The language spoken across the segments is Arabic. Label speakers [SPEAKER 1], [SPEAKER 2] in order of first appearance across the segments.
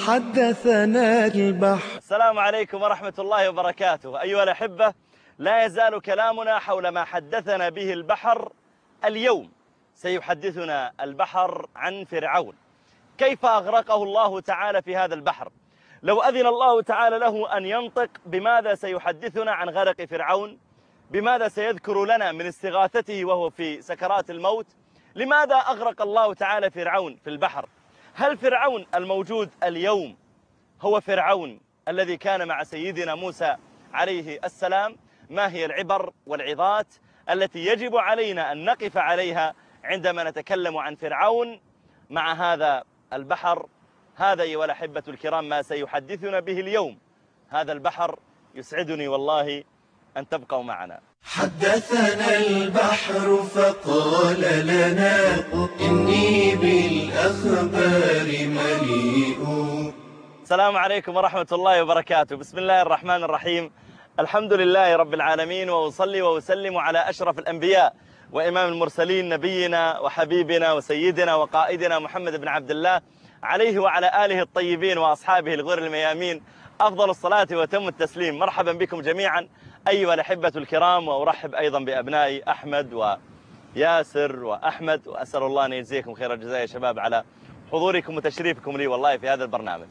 [SPEAKER 1] حدثنا البحر.
[SPEAKER 2] السلام عليكم ورحمة الله وبركاته. أيها الأحبة، لا يزال كلامنا حول ما حدثنا به البحر. اليوم سيحدثنا البحر عن فرعون، كيف أغرقه الله تعالى في هذا البحر. لو أذن الله تعالى له أن ينطق، بماذا سيحدثنا عن غرق فرعون؟ بماذا سيذكر لنا من استغاثته وهو في سكرات الموت؟ لماذا أغرق الله تعالى فرعون في البحر؟ هل فرعون الموجود اليوم هو فرعون الذي كان مع سيدنا موسى عليه السلام؟ ما هي العبر والعظات التي يجب علينا أن نقف عليها عندما نتكلم عن فرعون مع هذا البحر؟ هذا أيها الأحبة الكرام ما سيحدثنا به اليوم. هذا البحر يسعدني والله أن تبقوا معنا.
[SPEAKER 1] حدثنا البحر فقال لنا إني بالأخبار مليء.
[SPEAKER 2] السلام عليكم ورحمة الله وبركاته. بسم الله الرحمن الرحيم. الحمد لله رب العالمين، وأصلي وأسلم على أشرف الأنبياء وإمام المرسلين، نبينا وحبيبنا وسيدنا وقائدنا محمد بن عبد الله، عليه وعلى آله الطيبين وأصحابه الغر الميامين أفضل الصلاة وتم التسليم. مرحبا بكم جميعا أيها الأحبة الكرام، وأرحب أيضا بأبنائي أحمد وياسر وأحمد، وأسأل الله أن يجزيكم خير الجزاء يا شباب على حضوركم وتشريفكم لي والله في هذا البرنامج.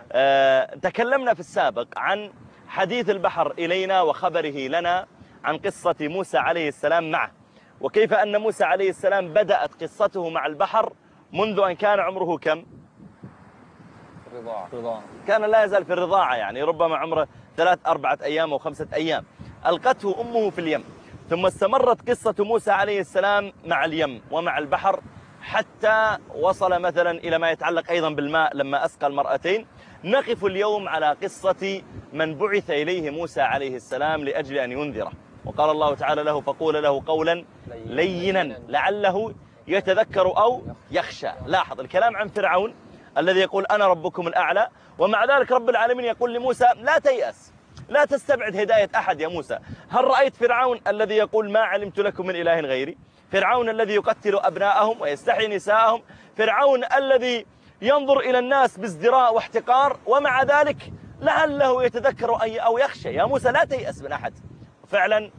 [SPEAKER 2] تكلمنا في السابق عن حديث البحر إلينا وخبره لنا عن قصة موسى عليه السلام معه، وكيف أن موسى عليه السلام بدأت قصته مع البحر منذ أن كان عمره كم؟
[SPEAKER 3] الرضاعة.
[SPEAKER 2] كان لا يزال في الرضاعة، يعني ربما عمره 3-4 أيام أو 5 أيام. ألقته أمه في اليم، ثم استمرت قصة موسى عليه السلام مع اليم ومع البحر حتى وصل مثلا إلى ما يتعلق أيضا بالماء لما أسقى المرأتين. نقف اليوم على قصة من بعث إليه موسى عليه السلام لأجل أن ينذره، وقال الله تعالى له: فقول له قولا لينا لعله يتذكر أو يخشى. لاحظ الكلام عن فرعون الذي يقول أنا ربكم الأعلى، ومع ذلك رب العالمين يقول لموسى: لا تيأس، لا تستبعد هداية أحد يا موسى. هل رأيت فرعون الذي يقول ما علمت لكم من إله غيري؟ فرعون الذي يقتل أبناءهم ويستحيي نساءهم، فرعون الذي ينظر إلى الناس بازدراء واحتقار، ومع ذلك لعله يتذكر أو يخشى. يا موسى لا تيأس من أحد. فعلا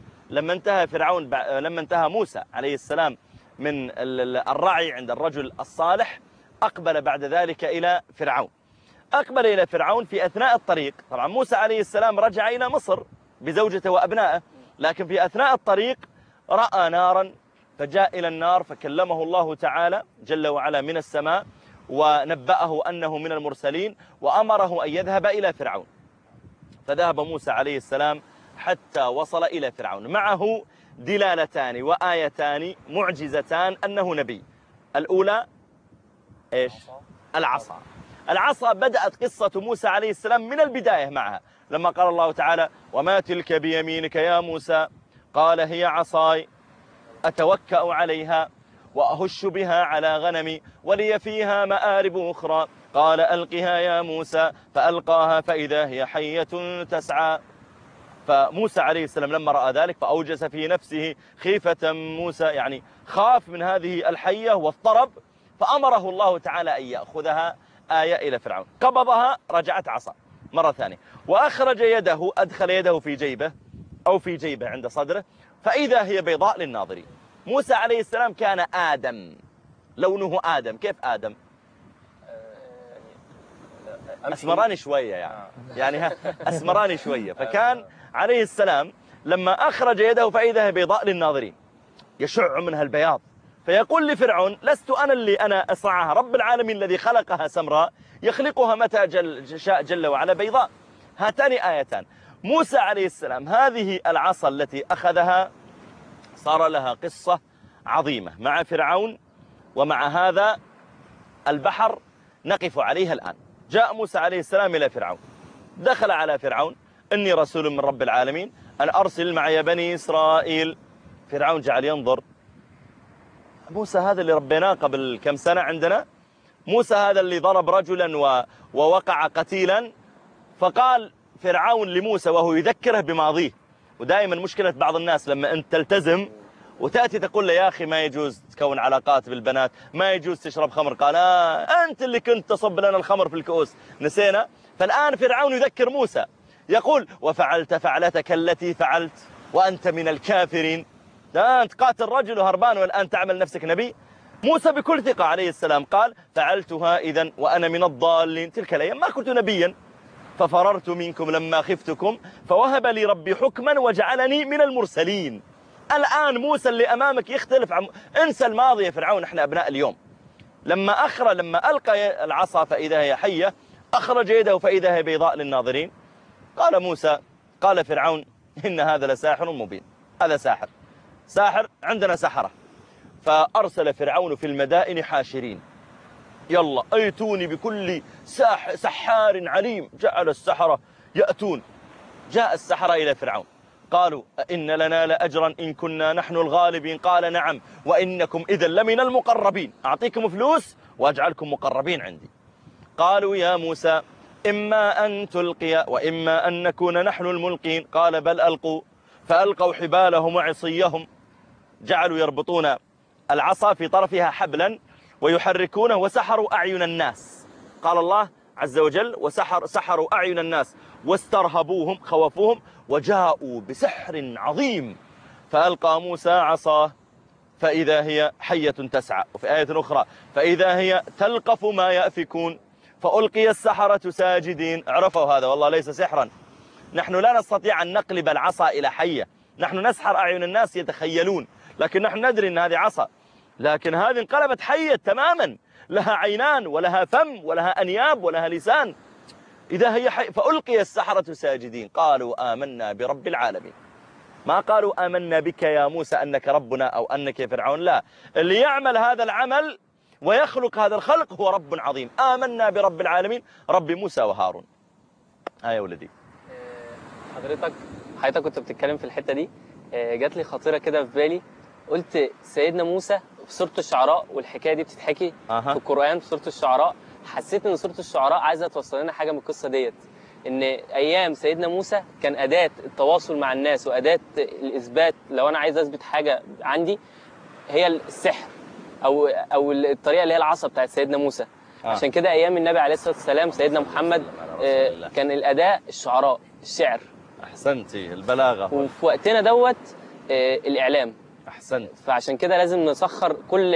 [SPEAKER 2] لما انتهى موسى عليه السلام من الرعي عند الرجل الصالح، أقبل بعد ذلك إلى فرعون. أقبل إلى فرعون في أثناء الطريق. طبعا موسى عليه السلام رجع إلى مصر بزوجته وأبنائه، لكن في أثناء الطريق رأى نارا، فجاء إلى النار فكلمه الله تعالى جل وعلا من السماء، ونبأه أنه من المرسلين، وأمره أن يذهب إلى فرعون. فذهب موسى عليه السلام حتى وصل إلى فرعون. معه دلالتان وآيتان معجزتان أنه نبي. الأولى إيش؟ العصا. العصا بدأت قصة موسى عليه السلام من البداية معها، لما قال الله تعالى: وما تلك بيمينك يا موسى؟ قال هي عصاي أتوكأ عليها وأهش بها على غنمي ولي فيها مآرب أخرى. قال ألقها يا موسى، فألقاها فإذا هي حية تسعى. فموسى عليه السلام لما رأى ذلك فأوجس في نفسه خيفة موسى، يعني خاف من هذه الحية واضطرب، فأمره الله تعالى أن يأخذها آية إلى فرعون. قبضها، رجعت عصا مرة ثانية، وأخرج يده، أدخل يده في جيبه أو في جيبه عند صدره، فإذا هي بيضاء للناظرين. موسى عليه السلام كان آدم، لونه آدم. كيف آدم؟ أسمراني شوية يعني أسمراني شوية. فكان عليه السلام لما أخرج يده فإذا هي بيضاء للناظرين، يشع منها البياض. فيقول لفرعون: لست أنا اللي أنا أصنعها، رب العالمين الذي خلقها سمراء يخلقها متى شاء جل وعلا بيضاء. هاتان آيتان. موسى عليه السلام هذه العصا التي أخذها صار لها قصة عظيمة مع فرعون ومع هذا البحر نقف عليها الآن. جاء موسى عليه السلام إلى فرعون، دخل على فرعون: إني رسول من رب العالمين أن أرسل معي بني إسرائيل. فرعون جعل ينظر: موسى هذا اللي ربيناه قبل كم سنة عندنا؟ موسى هذا اللي ضرب رجلا ووقع قتيلا؟ فقال فرعون لموسى وهو يذكره بماضيه. ودائما مشكلة بعض الناس لما أنت تلتزم وتأتي تقول له يا أخي ما يجوز تكون علاقات بالبنات، ما يجوز تشرب خمر، قال أنت اللي كنت تصب لنا الخمر في الكؤوس، نسينا. فالآن فرعون يذكر موسى يقول وفعلت فعلتك التي فعلت وأنت من الكافرين. أنت قاتل رجل وهربان والآن تعمل نفسك نبي. موسى بكل ثقة عليه السلام قال فعلتها إذن وأنا من الضالين، تلك الأيام ما كنت نبيا ففررت منكم لما خفتكم فوهب لي ربي حكما وجعلني من المرسلين. الآن موسى اللي أمامك يختلف انسى الماضي يا فرعون، احنا أبناء اليوم. لما ألقى العصا فإذا هي حية، أخرج يده فإذا هي بيضاء للناظرين. قال موسى قال فرعون إن هذا لساحر مبين، هذا ساحر عندنا سحرة. فأرسل فرعون في المدائن حاشرين، يلا أيتوني بكل سحار عليم. جعل السحرة يأتون. جاء السحرة إلى فرعون قالوا إن لنا لأجرا إن كنا نحن الغالبين. قال نعم وإنكم إذا لمن المقربين، أعطيكم فلوس وأجعلكم مقربين عندي. قالوا يا موسى إما أن تلقي وإما أن نكون نحن الملقين. قال بل ألقوا. فألقوا حبالهم وعصيهم، جعلوا يربطون العصا في طرفها حبلا ويحركونه وسحروا أعين الناس. قال الله عز وجل سحروا أعين الناس واسترهبوهم خوفوهم وجاءوا بسحر عظيم. فألقى موسى عصاه فإذا هي حية تسعى. وفي آية أخرى فإذا هي تلقف ما يأفكون. فألقي السحرة ساجدين. عرفوا هذا والله ليس سحرا، نحن لا نستطيع أن نقلب العصا إلى حية، نحن نسحر أعين الناس يتخيلون، لكن نحن ندري أن هذه عصا، لكن هذه انقلبت حية تماما، لها عينان ولها فم ولها أنياب ولها لسان. إذا هي فألقي السحرة ساجدين قالوا آمنا برب العالمين. ما قالوا آمنا بك يا موسى أنك ربنا أو أنك يا فرعون، لا، اللي يعمل هذا العمل ويخلق هذا الخلق هو رب عظيم. آمنا برب العالمين رب موسى وهارون. يا ولدي
[SPEAKER 3] حضرتك كنت بتتكلم في الحتة دي، جات لي خطيرة كده في بالي. قلت سيدنا موسى في سورة الشعراء، والحكاية دي بتتحكي في القرآن في سورة الشعراء. حسيت ان سورة الشعراء عايزة توصل لنا حاجة من القصة ديت، ان ايام سيدنا موسى كان أداة التواصل مع الناس وأداة الإثبات. لو انا عايز اثبت حاجة عندي هي السحر او الطريقة اللي هي العصا بتاعت سيدنا موسى. عشان كده ايام النبي عليه الصلاة والسلام سيدنا محمد كان الأداة الشعراء، الشعر.
[SPEAKER 2] أحسنتي، البلاغة.
[SPEAKER 3] وفي وقتنا دوت الإعلام.
[SPEAKER 2] أحسنت.
[SPEAKER 3] فعشان كده لازم نسخر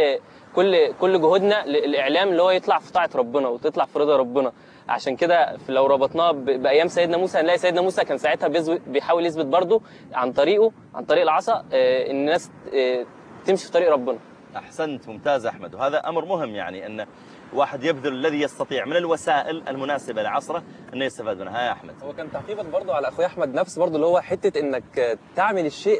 [SPEAKER 3] كل جهودنا للإعلام اللي هو يطلع في طاعة ربنا وتطلع في رضا ربنا. عشان كده لو ربطناه بأيام سيدنا موسى هنلاقي سيدنا موسى كان ساعتها بيحاول يثبت برضه عن طريق العصا الناس تمشي في طريق ربنا.
[SPEAKER 2] أحسنت، ممتاز أحمد. وهذا أمر مهم، يعني أن واحد يبذل الذي يستطيع من الوسائل المناسبة لعصره أنه يستفاد منها. يا أحمد،
[SPEAKER 4] هو كان تعقيبا برضه على أخوي أحمد نفس برضه اللي هو حتة إنك تعمل الشيء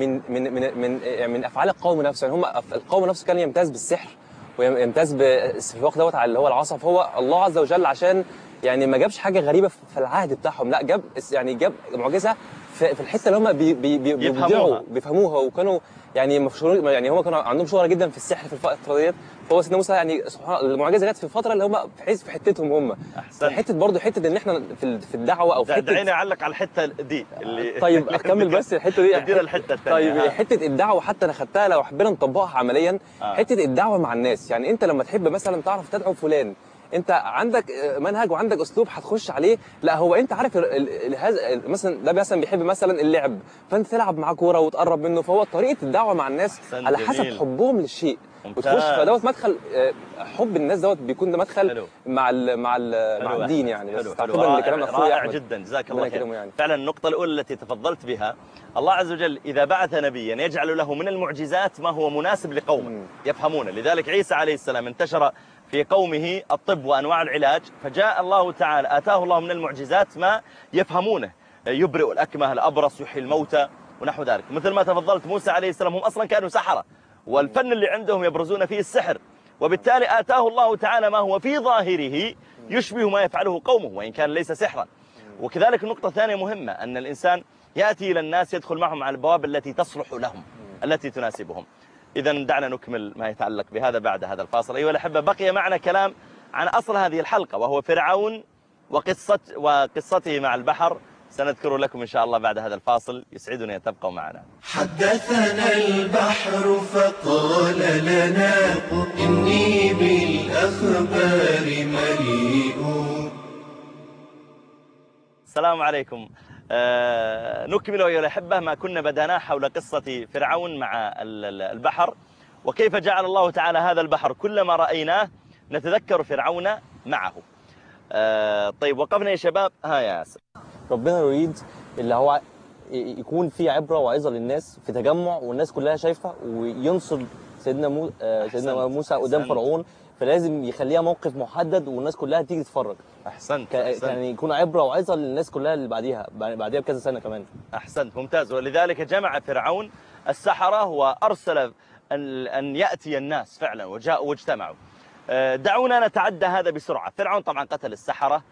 [SPEAKER 4] من أفعال القوم نفسه. يعني هم القوم نفسه كان يمتاز بالسحر ويمتاز في الوقت دوت على اللي هو العصا. فهو الله عز وجل عشان يعني ما جابش حاجة غريبة في العهد بتاعهم، لا جاب معجزة في الحته اللي هم بيفهموها وكانوا يعني مشهورين. يعني هم كانوا عندهم شهرة جدا في السحر في الفتره ديت. فهو سيدنا موسى يعني سبحان الله المعجزه جت في الفتره اللي هم في حتتهم هم. حته برضه حته ان احنا في الدعوه او في حته.
[SPEAKER 2] دعيني اعلق على الحته دي اللي
[SPEAKER 4] طيب اكمل بس الحته دي.
[SPEAKER 2] ادينا الحته الثانيه.
[SPEAKER 4] طيب حته الدعوه حتى انا خدتها لو حبينا نطبقها عمليا. حته الدعوه مع الناس، يعني انت لما تحب مثلا تعرف تدعو فلان، انت عندك منهج وعندك اسلوب هتخش عليه. لا هو انت عارف هذا مثلا ده مثلا بيحب مثلا اللعب، فانت تلعب معاه كوره وتقرب منه. فهو طريقه الدعوه مع الناس على حسب حبهم للشيء وتخش. فدوت مدخل حب الناس دوت بيكون ده مدخل حلو. مع الدين يعني. بس تعقيبا لكلام اخويا
[SPEAKER 2] رائع جدا، جزاك الله خير. يعني. فعلا النقطه الاولى التي تفضلت بها، الله عز وجل اذا بعث نبيا يجعل له من المعجزات ما هو مناسب لقومه يفهمونه. لذلك عيسى عليه السلام انتشر في قومه الطب وأنواع العلاج، فجاء الله تعالى آتاه الله من المعجزات ما يفهمونه، يبرئ الأكمه، الأبرص، يحيي الموتى ونحو ذلك. مثل ما تفضلت موسى عليه السلام هم أصلا كانوا سحرة، والفن اللي عندهم يبرزون فيه السحر، وبالتالي آتاه الله تعالى ما هو في ظاهره يشبه ما يفعله قومه وإن كان ليس سحرا. وكذلك النقطة الثانية مهمة، أن الإنسان يأتي إلى الناس يدخل معهم على البواب التي تصلح لهم التي تناسبهم. إذن دعنا نكمل ما يتعلق بهذا بعد هذا الفاصل. أيها الأحبة، بقي معنا كلام عن أصل هذه الحلقة وهو فرعون وقصته مع البحر سنذكر لكم إن شاء الله بعد هذا الفاصل. يسعدني أن تبقوا معنا.
[SPEAKER 1] حدثنا البحر فقال لنا إني بالأخبار مليء.
[SPEAKER 2] السلام عليكم. نكمل أيها الأحبة ما كنا بدأناه حول قصة فرعون مع البحر، وكيف جعل الله تعالى هذا البحر كلما رأيناه نتذكر فرعون معه. طيب وقفنا يا شباب. يا ياسر.
[SPEAKER 4] ربنا يريد اللي هو يكون في عبرة وعظة للناس في تجمع والناس كلها شايفة، وينصر سيدنا موسى قدام فرعون، فلازم يخليها موقف محدد والناس كلها تيجي تتفرج.
[SPEAKER 2] أحسنت.
[SPEAKER 4] يعني يكون عبرة وعظة للناس كلها اللي بعديها بكذا سنة كمان.
[SPEAKER 2] أحسنت، ممتاز. ولذلك جمع فرعون السحرة وأرسل أن يأتي الناس فعلا، وجاءوا واجتمعوا. دعونا نتعدى هذا بسرعة. فرعون طبعا قتل السحرة.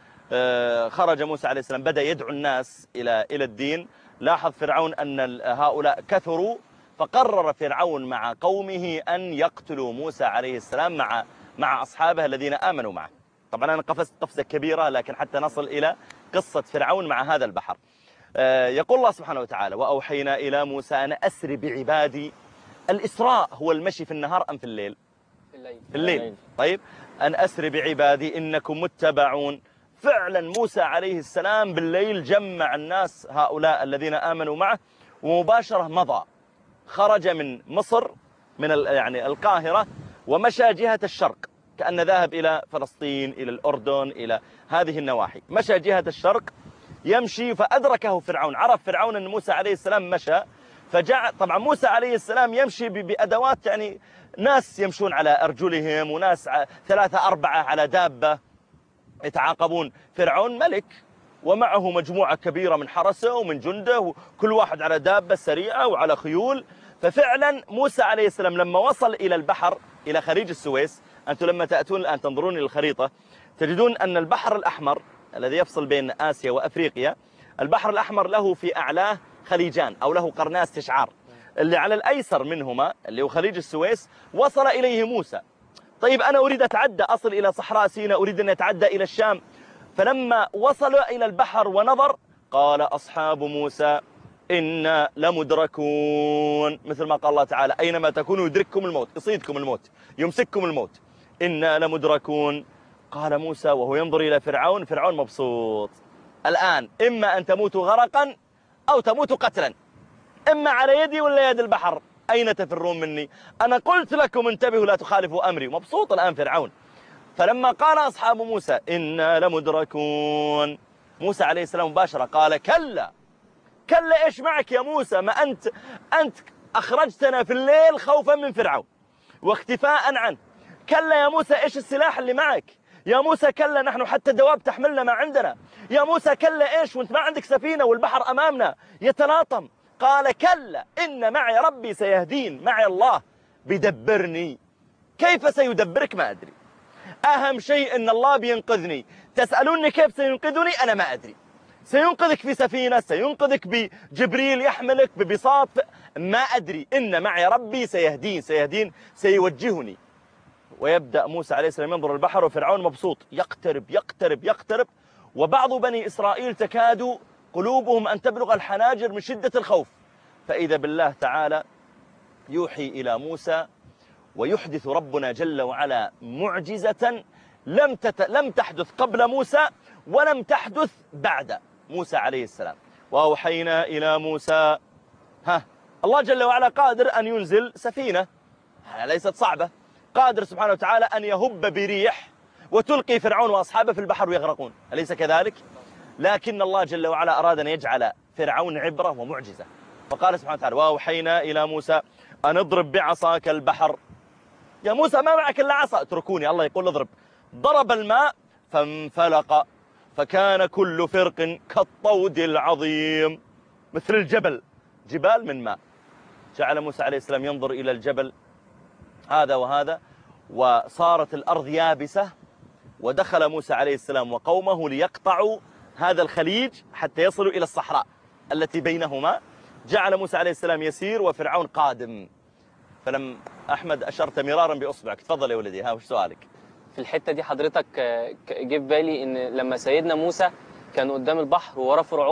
[SPEAKER 2] خرج موسى عليه السلام بدأ يدعو الناس إلى الدين. لاحظ فرعون أن هؤلاء كثروا، فقرر فرعون مع قومه أن يقتلوا موسى عليه السلام مع أصحابه الذين آمنوا معه. طبعا أنا قفزت قفزة كبيرة، لكن حتى نصل إلى قصة فرعون مع هذا البحر. يقول الله سبحانه وتعالى: وأوحينا إلى موسى أن أسر بعبادي. الإسراء هو المشي في النهار أم في الليل؟ في الليل. طيب، أن أسر بعبادي إنكم متبعون. فعلا موسى عليه السلام بالليل جمع الناس هؤلاء الذين آمنوا معه، ومباشرة مضى، خرج من مصر من يعني القاهرة، ومشى جهة الشرق، كأن ذاهب إلى فلسطين، إلى الأردن، إلى هذه النواحي. مشى جهة الشرق يمشي، فأدركه فرعون. عرف فرعون أن موسى عليه السلام مشى، فجاء. طبعا موسى عليه السلام يمشي بأدوات، يعني ناس يمشون على أرجلهم، وناس 3 4 على دابة يتعاقبون. فرعون ملك ومعه مجموعة كبيرة من حرسه ومن جنده، وكل واحد على دابة سريعة وعلى خيول. ففعلا موسى عليه السلام لما وصل إلى البحر، إلى خليج السويس، أنتم لما تأتون الآن تنظرون إلى الخريطة تجدون أن البحر الأحمر الذي يفصل بين آسيا وأفريقيا، البحر الأحمر له في أعلاه خليجان أو له قرناء استشعار. اللي على الأيسر منهما اللي هو خليج السويس وصل إليه موسى. طيب أنا أريد أتعدى، أصل إلى صحراء سيناء، أريد أن أتعدى إلى الشام. فلما وصل إلى البحر ونظر قال أصحاب موسى إنا لمدركون، مثل ما قال الله تعالى: أينما تكونوا يدرككم الموت، يصيدكم الموت، يمسككم الموت، إنا لمدركون. قال موسى وهو ينظر إلى فرعون، فرعون مبسوط. الآن إما أن تموتوا غرقا أو تموتوا قتلا، إما على يدي ولا يد البحر، أين تفرون مني؟ أنا قلت لكم انتبهوا لا تخالفوا أمري. مبسوط الآن فرعون. فلما قال أصحاب موسى إنا لمدركون، موسى عليه السلام مباشرة قال: كلا كلا، إيش معك يا موسى؟ ما أنت أخرجتنا في الليل خوفا من فرعون واختفاء عنه. كلا يا موسى، إيش السلاح اللي معك؟ يا موسى كلا، نحن حتى الدواب تحملنا ما عندنا. يا موسى كلا، إيش وانت ما عندك سفينة والبحر أمامنا يتلاطم. قال: كلا إن معي ربي سيهدين، معي الله بيدبرني. كيف سيدبرك؟ ما أدري. أهم شيء إن الله بينقذني. تسألوني كيف سينقذني؟ أنا ما أدري. سينقذك في سفينة، سينقذك بجبريل يحملك ببساط، ما أدري. إن معي ربي سيهدين سيوجهني. ويبدأ موسى عليه السلام ينظر البحر، وفرعون مبسوط يقترب. وبعض بني إسرائيل تكاد قلوبهم أن تبلغ الحناجر من شدة الخوف. فإذا بالله تعالى يوحي إلى موسى، ويحدث ربنا جل وعلا معجزة لم تحدث قبل موسى ولم تحدث بعد موسى عليه السلام. وأوحينا إلى موسى، الله جل وعلا قادر أن ينزل سفينة، ليست صعبة. قادر سبحانه وتعالى أن يهب بريح وتلقي فرعون وأصحابه في البحر ويغرقون، أليس كذلك؟ لكن الله جل وعلا أراد أن يجعل فرعون عبرة ومعجزة، فقال سبحانه وتعالى: وأوحينا إلى موسى أن اضرب بعصاك البحر. يا موسى ما معك إلا عصا، اتركوني. الله يقول اضرب. ضرب الماء فانفلق فكان كل فرق كالطود العظيم، مثل الجبل، جبال من ماء. جعل موسى عليه السلام ينظر إلى الجبل هذا وهذا، وصارت الأرض يابسة، ودخل موسى عليه السلام وقومه ليقطعوا هذا الخليج حتى يصلوا إلى الصحراء التي بينهما. جعل موسى عليه السلام يسير وفرعون قادم. فلم أحمد أشرت مرارا بأصبعك، تفضل يا ولدي، وش سؤالك؟
[SPEAKER 3] في الحتة دي حضرتك جه في بالي إن لما سيدنا موسى كان قدام البحر وورا فرعون،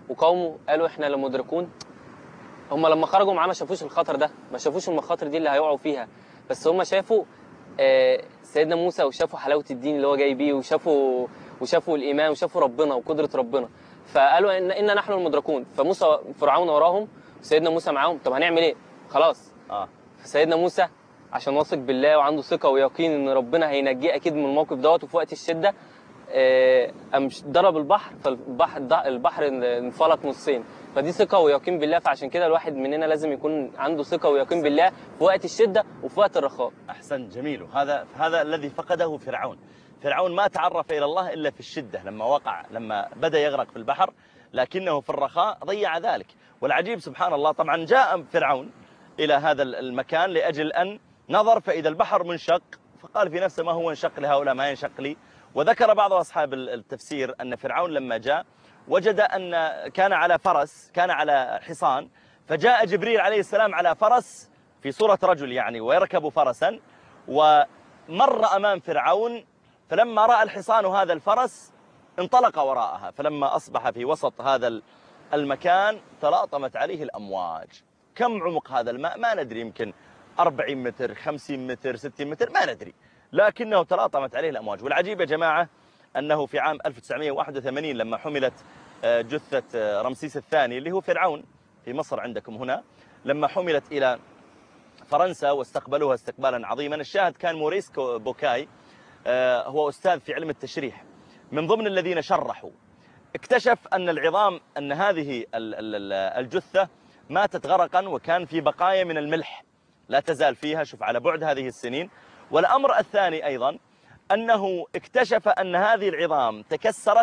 [SPEAKER 3] وقومه قالوا احنا لمدركون. هم لما خرجوا معاه ما شافوش الخطر ده، ما شافوش المخاطر دي اللي هيقعوا فيها، بس هم شافوا سيدنا موسى، وشافوا حلاوة الدين اللي هو جاي بيه، وشافوا الإيمان، وشافوا ربنا وقدرة ربنا. فقالوا إن نحن المدركون. فموسى فرعون وراهم وسيدنا موسى معاهم. طب هنعمل إيه؟ خلاص. فسيدنا موسى عشان واثق بالله وعنده ثقة ويقين إن ربنا هينجيه أكيد من الموقف دوت، وفي وقت الشدة قام ضرب البحر، فالبحر انفلق نصين. فدي ثقة ويقين بالله. فعشان كده الواحد مننا لازم يكون عنده ثقة ويقين بالله في وقت الشدة وفي وقت الرخاء.
[SPEAKER 2] أحسن، جميل. هذا الذي فقده فرعون. فرعون ما تعرف إلى الله إلا في الشدة، لما بدأ يغرق في البحر، لكنه في الرخاء ضيع ذلك. والعجيب سبحان الله، طبعا جاء فرعون إلى هذا المكان لأجل أن نظر فإذا البحر منشق، فقال في نفسه ما هو انشق لهؤلاء ما ينشق لي. وذكر بعض أصحاب التفسير أن فرعون لما جاء وجد أن كان على فرس، كان على حصان، فجاء جبريل عليه السلام على فرس في صورة رجل يعني، ويركب فرسا، ومر أمام فرعون، فلما رأى الحصان هذا الفرس انطلق وراءها. فلما أصبح في وسط هذا المكان تلاطمت عليه الأمواج. كم عمق هذا الماء ما ندري، يمكن 40 متر 50 متر 60 متر ما ندري، لكنه تلاطمت عليه الأمواج. والعجيب يا جماعة أنه في عام 1981 لما حملت جثة رمسيس الثاني اللي هو فرعون في مصر عندكم هنا، لما حملت إلى فرنسا واستقبلوها استقبالا عظيما، الشاهد كان موريس بوكاي، هو أستاذ في علم التشريح، من ضمن الذين شرحوا. اكتشف أن العظام، أن هذه الجثة ماتت غرقا، وكان في بقايا من الملح لا تزال فيها، شوف على بعد هذه السنين. والأمر الثاني أيضا أنه اكتشف أن هذه العظام تكسرت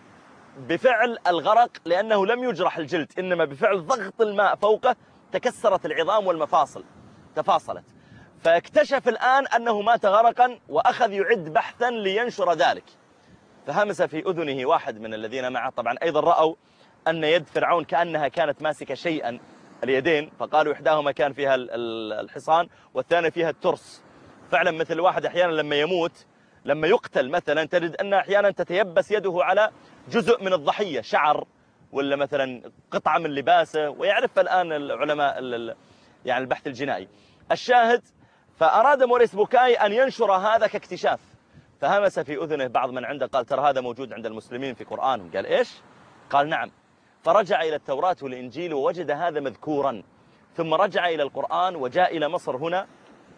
[SPEAKER 2] بفعل الغرق، لأنه لم يجرح الجلد، إنما بفعل ضغط الماء فوقه تكسرت العظام والمفاصل تفاصلت. فاكتشف الآن أنه مات غرقا، وأخذ يعد بحثا لينشر ذلك. فهمس في أذنه واحد من الذين معه، طبعا أيضا رأوا أن يد فرعون كأنها كانت ماسكة شيئا، اليدين، فقالوا إحداهما كان فيها الحصان والثانية فيها الترس. فعلا مثل واحد أحيانا لما يموت، لما يقتل مثلا، تجد أن أحيانا تتيبس يده على جزء من الضحية، شعر ولا مثلا قطعة من لباسه، ويعرف الآن العلماء يعني البحث الجنائي. الشاهد، فأراد موريس بوكاي أن ينشر هذا كاكتشاف، فهمس في أذنه بعض من عنده، قال ترى هذا موجود عند المسلمين في قرآنهم. قال إيش؟ قال نعم. فرجع إلى التوراة والإنجيل ووجد هذا مذكورا، ثم رجع إلى القرآن وجاء إلى مصر هنا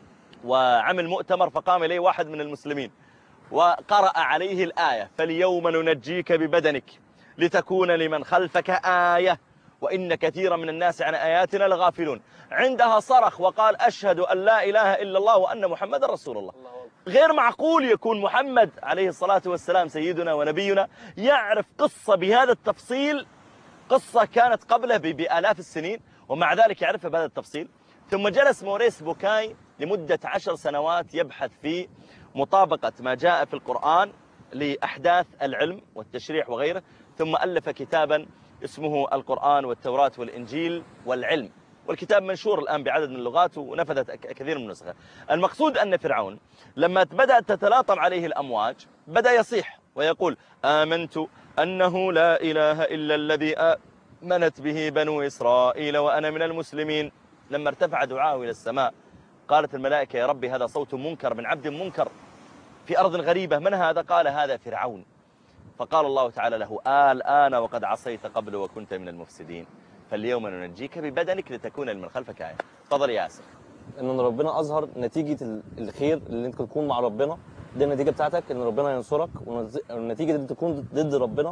[SPEAKER 2] وعمل مؤتمر، فقام إليه واحد من المسلمين وقرأ عليه الآية: فاليوم ننجيك ببدنك لتكون لمن خلفك آية وإن كثيرا من الناس عن آياتنا لغافلون. عندها صرخ وقال: أشهد أن لا إله إلا الله وأن محمد رسول الله. غير معقول يكون محمد عليه الصلاة والسلام سيدنا ونبينا يعرف قصة بهذا التفصيل، قصة كانت قبله بآلاف السنين، ومع ذلك يعرفها بهذا التفصيل. ثم جلس موريس بوكاي لمدة 10 سنوات يبحث في مطابقة ما جاء في القرآن لأحداث العلم والتشريح وغيره، ثم ألف كتابا اسمه القرآن والتوراة والإنجيل والعلم، والكتاب منشور الآن بعدد من اللغات ونفذت كثير من النسخة. المقصود أن فرعون لما بدأت تتلاطم عليه الأمواج بدأ يصيح ويقول: آمنت أنه لا إله إلا الذي آمنت به بنو إسرائيل وأنا من المسلمين. لما ارتفع دعاءه إلى السماء قالت الملائكة: يا ربي هذا صوت منكر من عبد منكر في أرض غريبة، من هذا؟ قال: هذا فرعون. فقال الله تعالى له: الآن وقد عصيت قبل وكنت من المفسدين، فاليوم ننجيك ببدنك لتكون لمن خلفك آية. تفضل يا ياسر.
[SPEAKER 4] ان ربنا اظهر نتيجه الخير اللي انت تكون مع ربنا، دي النتيجه بتاعتك، ان ربنا ينصرك، والنتيجه دي تكون ضد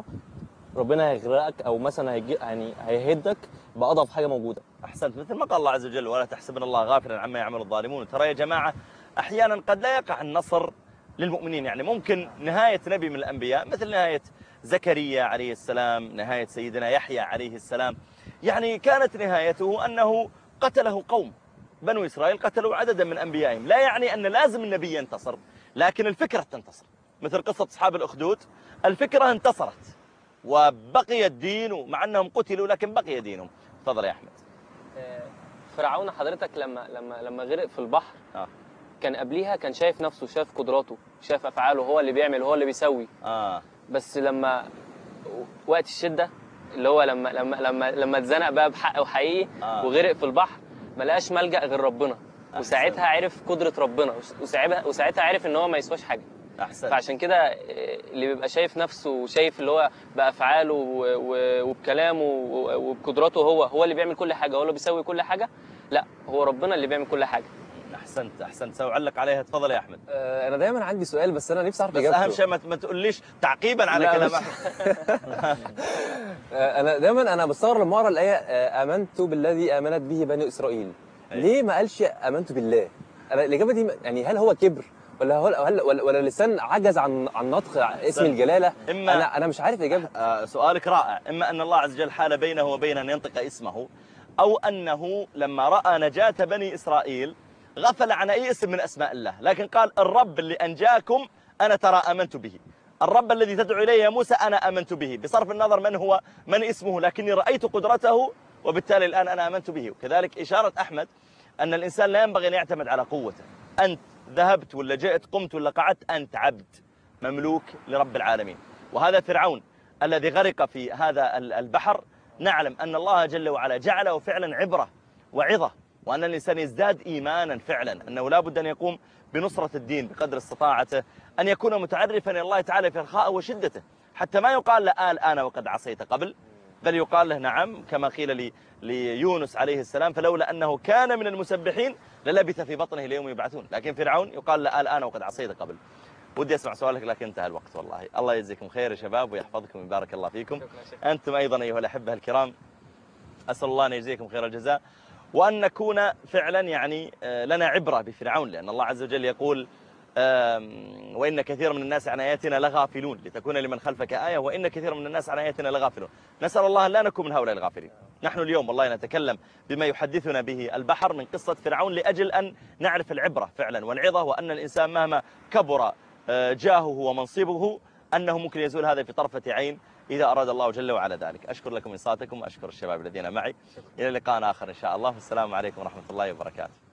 [SPEAKER 4] ربنا هيغرقك، او مثلا يعني هيهدك باضعف حاجه موجوده.
[SPEAKER 2] احسنت، مثل ما قال الله عز وجل: ولا تحسبن الله غافلا عما يعمل الظالمون. ترى يا جماعه احيانا قد لا يقع النصر للمؤمنين، يعني ممكن نهايه نبي من الانبياء مثل نهايه زكريا عليه السلام، نهايه سيدنا يحيى عليه السلام، يعني كانت نهايته انه قتله قوم بنو إسرائيل، قتلوا عددا من أنبيائهم. لا يعني أن لازم النبي ينتصر، لكن الفكرة تنتصر. مثل قصة أصحاب الأخدود، الفكرة انتصرت وبقي الدين، ومع أنهم قتلوا لكن بقي دينهم. تفضل يا أحمد.
[SPEAKER 3] فرعون حضرتك لما غرق في البحر كان قبليها كان شايف نفسه، شايف قدراته، شايف أفعاله، هو اللي بيعمل، هو اللي بيسوي. بس لما وقت الشدة اللي هو لما اتزنق بقى بحق وحقيقي وغرق في البحر، ما لقاش ملجأ غير ربنا، وساعتها عرف قدرة ربنا، وساعتها عرف ان هو ما يسواش حاجة.
[SPEAKER 2] أحسن.
[SPEAKER 3] فعشان كده اللي بيبقى شايف نفسه وشايف اللي هو بأفعاله وبكلامه وبقدراته هو اللي بيعمل كل حاجة، هو اللي بيسوي كل حاجة، لا، هو ربنا اللي بيعمل كل حاجة.
[SPEAKER 2] احسنت سأعلق عليها. تفضل يا احمد.
[SPEAKER 4] انا دايما عندي سؤال بس انا نفسي اعرف
[SPEAKER 2] اجابته. بس اهم شيء ما تقوليش تعقيبا على كلام احمد.
[SPEAKER 4] انا دايما بستغرب لما اقرا الايه امنت بالذي امنت به بني اسرائيل. ليه ما قالش امنت بالله؟ الاجابه دي يعني هل هو كبر ولا لسان عجز عن نطق اسم الجلاله؟ انا مش عارف اجابه.
[SPEAKER 2] سؤالك رائع. اما ان الله عز وجل حال بينه وبين ان ينطق اسمه، او انه لما راى نجاه بني اسرائيل غفل عن أي اسم من أسماء الله، لكن قال الرب اللي أنجاكم أنا ترى آمنت به، الرب الذي تدعو إليه يا موسى أنا آمنت به، بصرف النظر من هو من اسمه، لكني رأيت قدرته وبالتالي الآن أنا آمنت به. وكذلك إشارة أحمد أن الإنسان لا ينبغي أن يعتمد على قوته. أنت ذهبت ولا جئت، قمت ولا قعدت، أنت عبد مملوك لرب العالمين. وهذا فرعون الذي غرق في هذا البحر، نعلم أن الله جل وعلا جعله فعلا عبرة وعظة، وأن الإنسان يزداد إيمانا فعلا أنه لا بد أن يقوم بنصرة الدين بقدر استطاعته، أن يكون متعرفا إلى الله تعالى في رخاءه وشدته، حتى ما يقال له الآن وقد عصيت قبل، بل يقال له نعم كما قيل ليونس عليه السلام فلولا أنه كان من المسبحين للبث في بطنه ليوم يبعثون. لكن فرعون يقال له الآن وقد عصيت قبل. ودي أسمع سؤالك لكن انتهى الوقت والله. الله يجزيكم خير يا شباب ويحفظكم ويبارك الله فيكم. أنتم أيضا أيها الأحبة الكرام، أسأل الله أن يجزيكم خير الجزاء، وأن نكون فعلا يعني لنا عبرة بفرعون، لأن الله عز وجل يقول وإن كثير من الناس عن آياتنا لغافلون لتكون لمن خلفك آية وإن كثير من الناس عن آياتنا لغافلون. نسأل الله أن لا نكون من هؤلاء الغافلين. نحن اليوم والله نتكلم بما يحدثنا به البحر من قصة فرعون لأجل أن نعرف العبرة فعلا والعظة، وأن الإنسان مهما كبر جاهه ومنصبه أنه ممكن يزول هذا في طرفة عين إذا أراد الله جل وعلا ذلك. أشكر لكم إنصاتكم وأشكر الشباب الذين معي. إلى لقاء آخر إن شاء الله، والسلام عليكم ورحمة الله وبركاته.